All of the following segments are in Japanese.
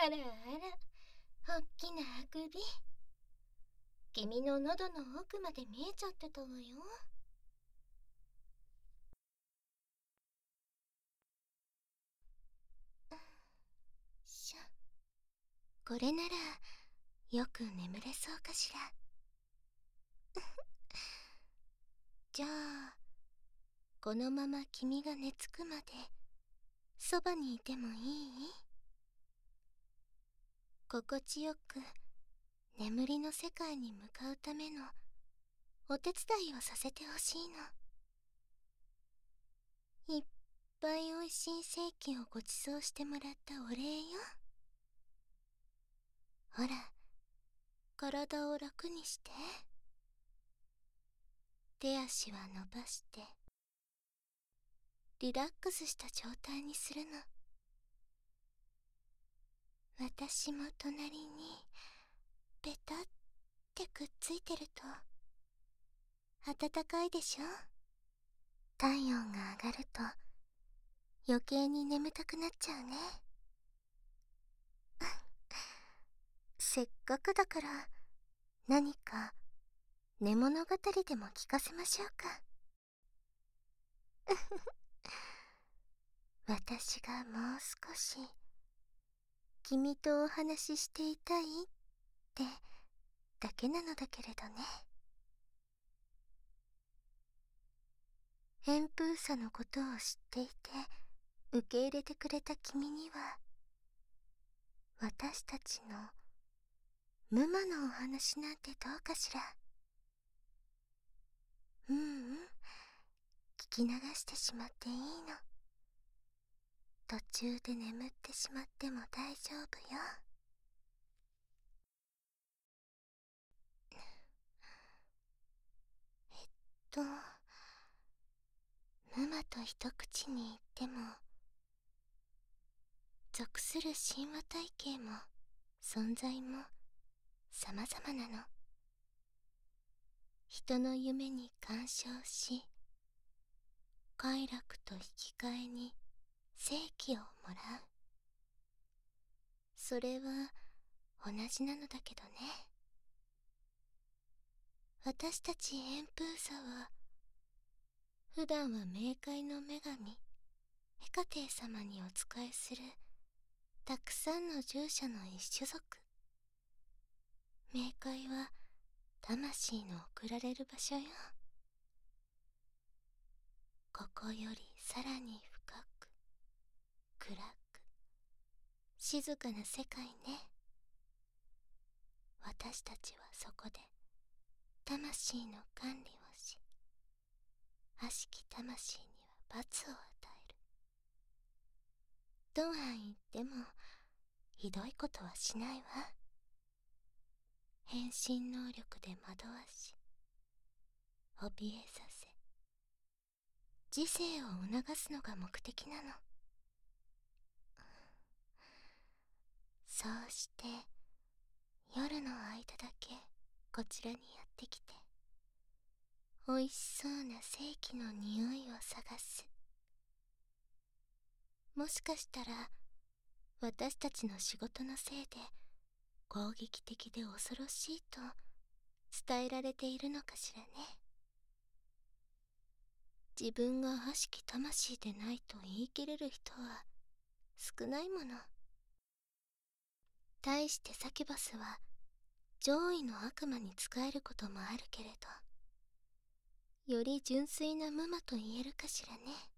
あらあら、おっきなあくび。君の喉の奥まで見えちゃってたわよ。しょ。これならよく眠れそうかしら。じゃあこのまま君が寝つくまでそばにいてもいい？心地よく眠りの世界に向かうためのお手伝いをさせてほしいの。いっぱいおいしいセーキをごちそうしてもらったお礼よ。ほら、体を楽にして。手足は伸ばしてリラックスした状態にするの。私も隣にベタってくっついてると暖かいでしょ。体温が上がると余計に眠たくなっちゃうね。せっかくだから何か寝物語でも聞かせましょうか。私がもう少し君とお話ししていたいってだけなのだけれどね。偏風さのことを知っていて受け入れてくれた君には、私たちの無魔のお話なんてどうかしら。聞き流してしまっていいの。途中で眠ってしまっても大丈夫よ。と無魔と一口に言っても属する神話体系も存在も様々なの。人の夢に干渉し快楽と引き換えに生気をもらう。それは同じなのだけどね。私たちエンプーサは普段は冥界の女神ヘカテイ様にお仕えするたくさんの従者の一種族。冥界は魂の送られる場所よ。ここよりさらに深く暗く静かな世界ね。私たちはそこで魂の管理をし、悪しき魂には罰を与える。とは言ってもひどいことはしないわ。変身能力で惑わし怯えさせ知性を促すのが目的なの。そうして夜の間だけこちらにやってきておいしそうな正気の匂いを探す。もしかしたら私たちの仕事のせいで攻撃的で恐ろしいと伝えられているのかしらね。自分が悪しき魂でないと言い切れる人は少ないもの。対してサキュバスは上位の悪魔に仕えることもあるけれど、より純粋な無魔と言えるかしらね。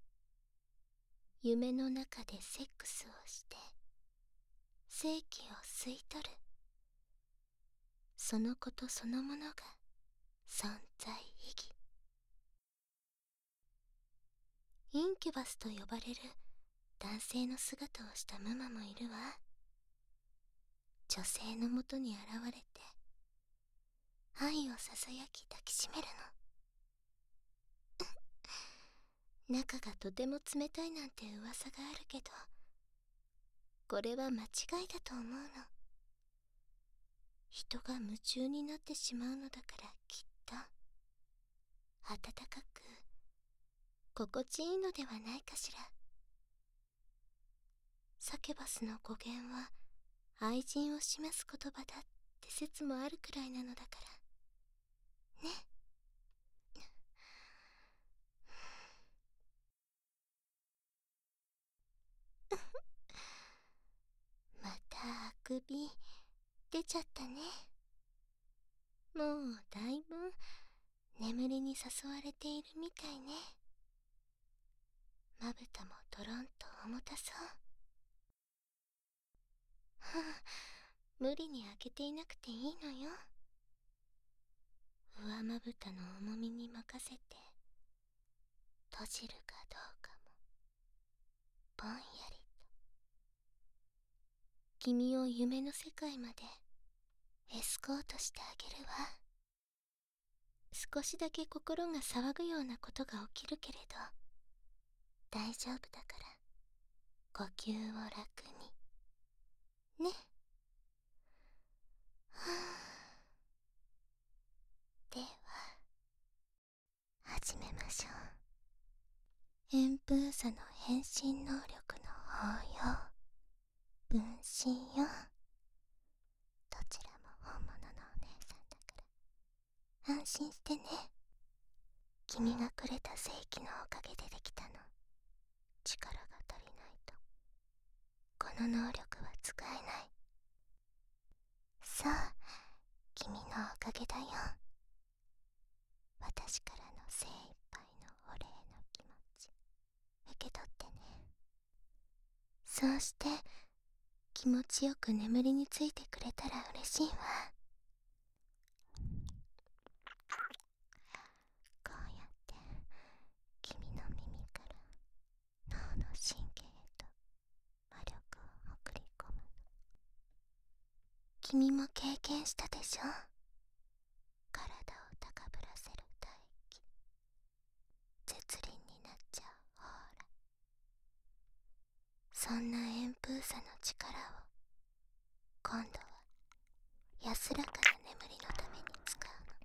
夢の中でセックスをして生気を吸い取る、そのことそのものが存在意義。インキュバスと呼ばれる男性の姿をしたムマもいるわ。女性のもとに現れて愛をささやき抱きしめるの。中がとても冷たいなんて噂があるけど、これは間違いだと思うの。人が夢中になってしまうのだから、きっと暖かく心地いいのではないかしら。サケバスの語源は愛人を示す言葉だって説もあるくらいなのだからね。またあくび出ちゃったね。もうだいぶ眠りに誘われているみたいね。まぶたもドロンと重たそう。はあ、無理に開けていなくていいのよ。上まぶたの重みに任せて閉じるかどうかもぼんやりと。君を夢の世界までエスコートしてあげるわ。少しだけ心が騒ぐようなことが起きるけれど大丈夫だから呼吸を楽にね。はあ、では始めましょう。炎風さの変身能力の応用、分身よ。どちらも本物のお姉さんだから安心してね。君がくれた正規のおかげでできたの。力が足りないとこの能力は使えない。さあ、君のおかげだよ。私からの精一杯のお礼の気持ち受け取ってね。そうして気持ちよく眠りについてくれたら嬉しいわ。こうやって君の耳から脳の神経へと魔力を送り込むの。君も経験したでしょ。体を高ぶらせる唾液、絶倫になっちゃうオーラ。そんな炎風さの力を今度は安らかな眠りのために使うの。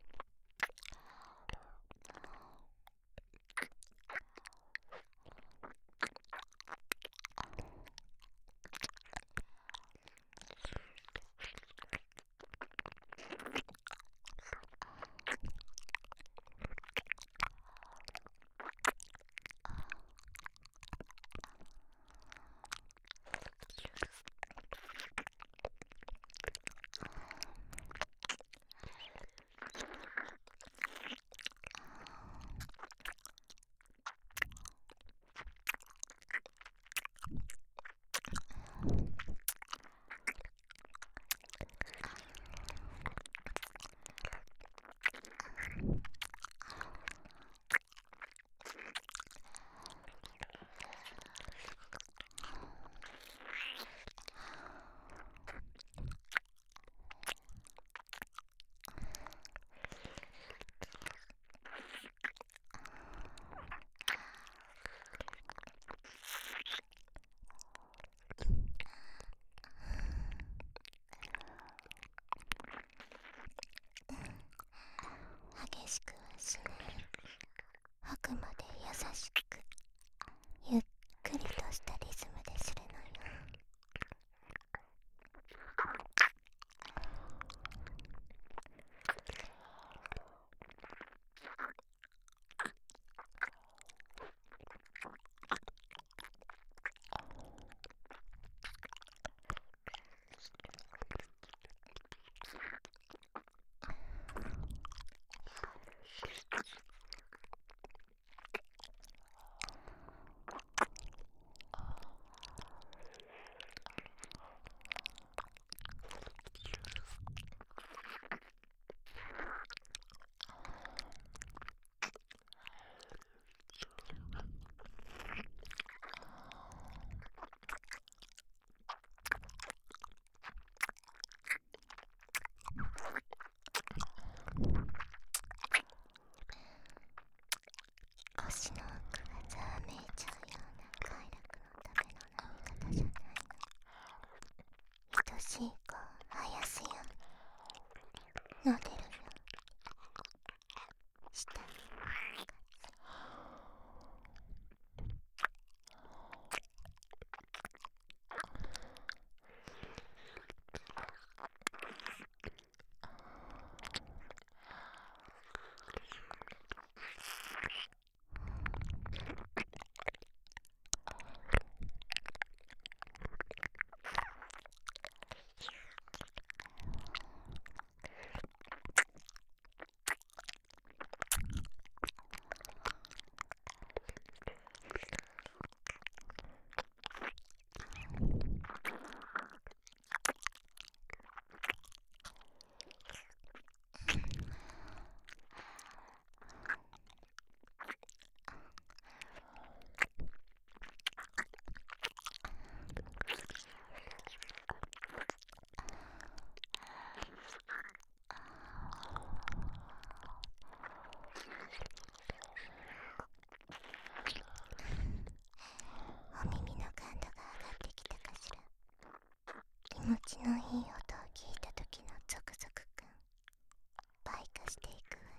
持ちのいい音を聞いた時のゾクゾク感倍化していくわ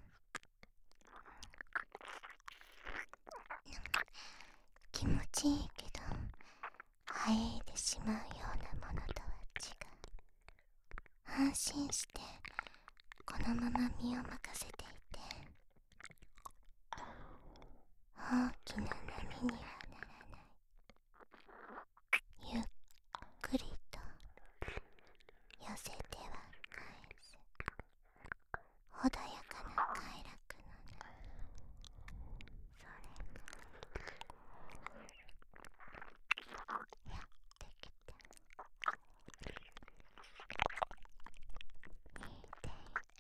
よ。気持ちいいけど生えてしまうようなものとは違う。安心してこのまま身を任せていて、大きな波にはならない。ゆっくりと寄せては返す穏やかな快楽の波。それがやってきた。見えてい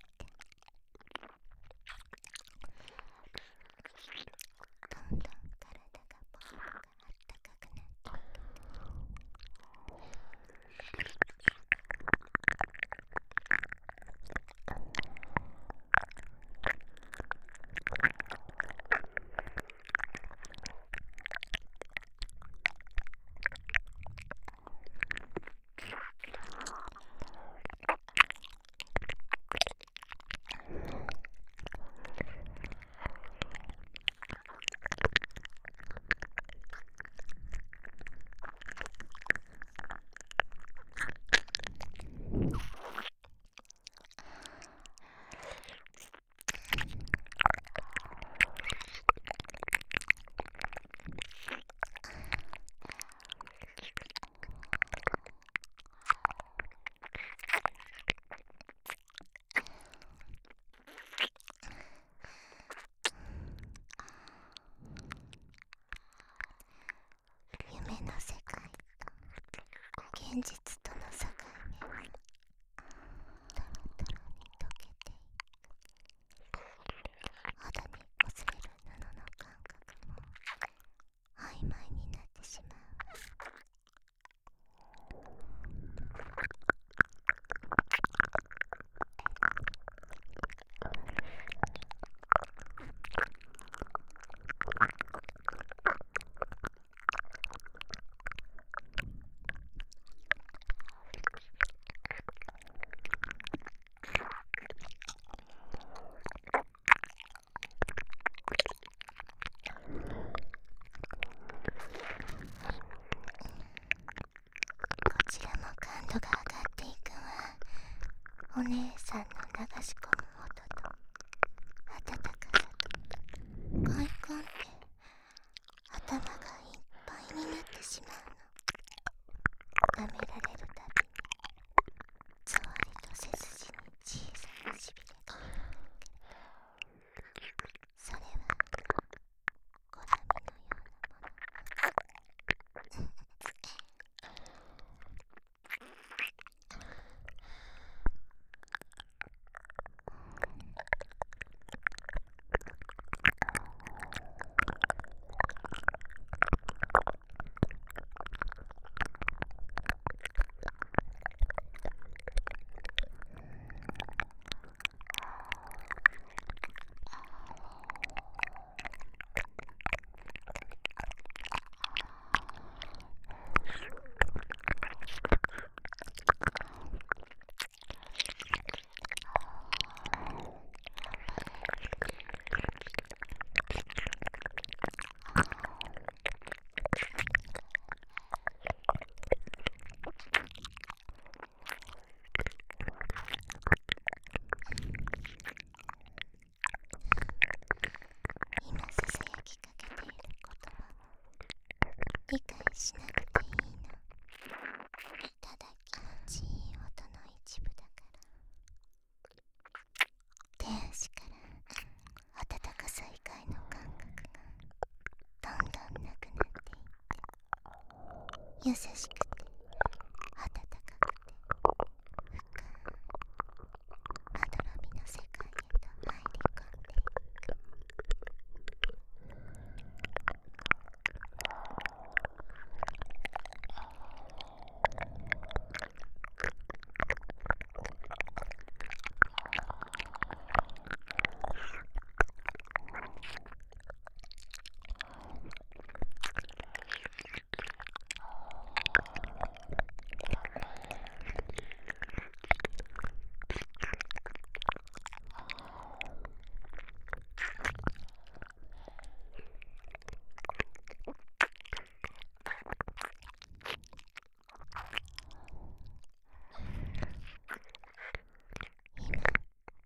た。どんどん体がポカポカあったかくなっていく。夢の世界と現実との境目はトロトロに溶けていく。肌に擦れる布の感覚も曖昧になってしまうわ。こちらも感度が上がっていくわ。お姉さんの流し込む音と温かさとコンコンって頭がいっぱいになってしまうの。舐められるたびにつわりと背筋に小さなしびれが広がるけれど、それは好みのようなもの。今ささやきかけている言葉も理解しなくていいの。ただ気持ちいい音の一部だから。手足から温かさ以外の感覚がどんどんなくなっていって、優しくて温かくて深いまどろみの世界へと入り込んでいく。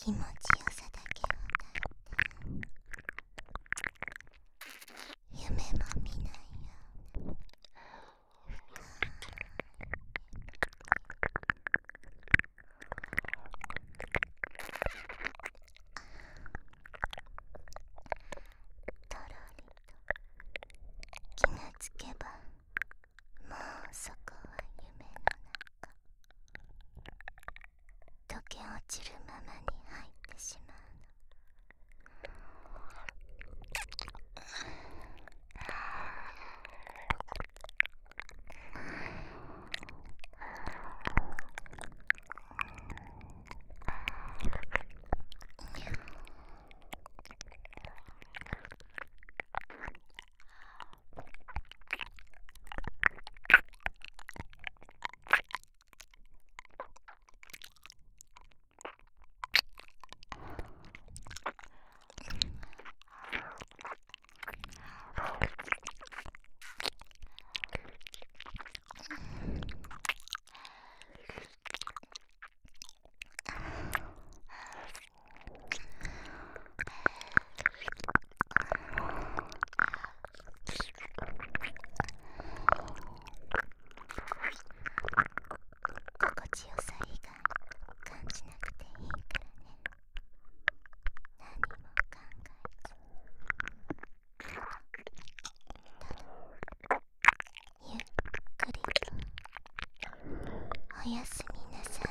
気持ちよさだけを抱いて、夢も見ないような。とろりと気がつけば、もうそこは夢の中。溶け落ちるままに入ってしまうの。心地よさ以外感じなくていいからね。何も考えず、ゆっくりとおやすみなさい。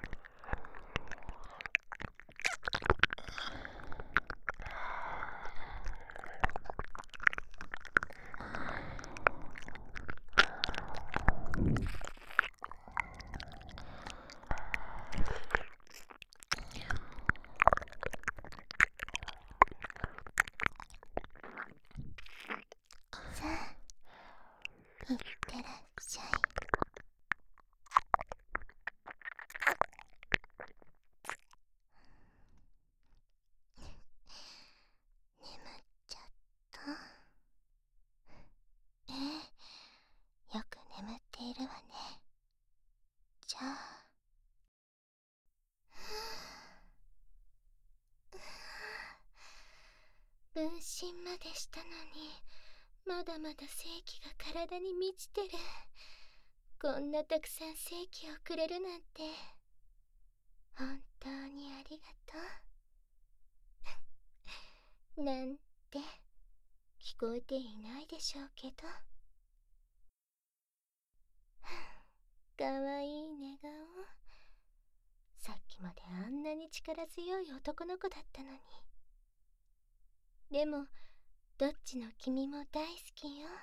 さあ、いってらっしゃい。眠っちゃった。よく眠っているわね。じゃあ、分身までしたのに、まだまだ正気が体に満ちてる。こんなたくさん正気をくれるなんて、本当にありがとう。なんて聞こえていないでしょうけど。かわいい寝顔。さっきまであんなに力強い男の子だったのに。でもどっちの君も大好きよ。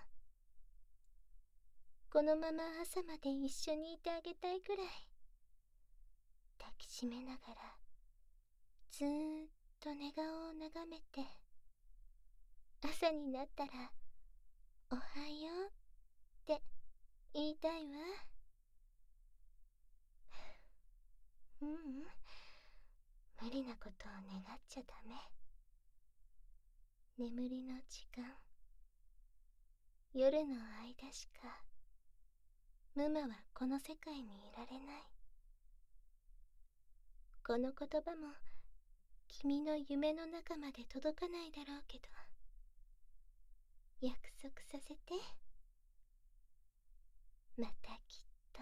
このまま朝まで一緒にいてあげたいくらい。抱きしめながらずーっと寝顔を眺めて、朝になったらおはようって言いたいわ。ううん、無理なことを願っちゃダメ。眠りの時間、夜の間しかムマはこの世界にいられない。この言葉も君の夢の中まで届かないだろうけど、約束させて。またきっと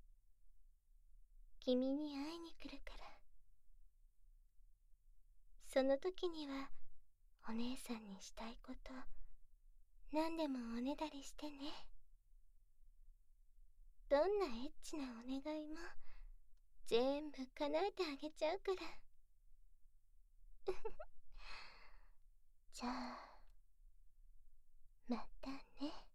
君に会いに来るから。その時にはお姉さんにしたいこと何でもおねだりしてね。どんなエッチなお願いも全部叶えてあげちゃうから。じゃあ、またね。